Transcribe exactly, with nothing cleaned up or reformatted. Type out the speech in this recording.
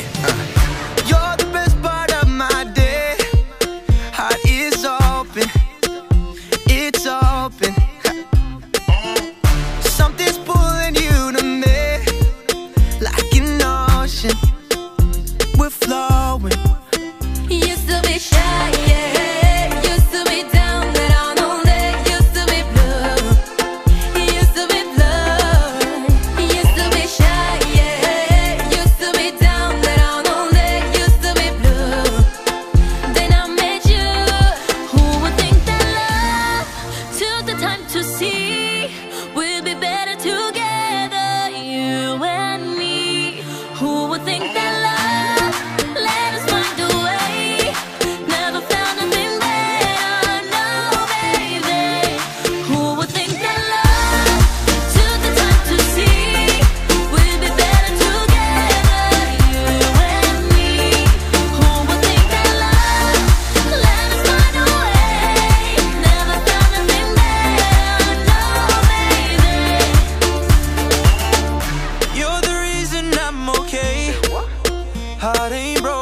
uh. You're the best part of my day. Heart is open, it's open. Something's pulling you to me, like an ocean. We're flowing. Used to be shy, yeah. Used to be down, but I know that used to be blue. Used to be blue. Used to be shy, yeah. Used to be down, but I know that used to be blue. Then I met you. Who would think that love took the time to see we'll be better together, you and me? Who would think that love let us find a way? Never found nothing better, no baby. Who would think that love took the time to see we'll be better together, you and me? Who would think that love let us find a way? Never found nothing better, no baby. You're the reason I'm okay. Heart ain't broke.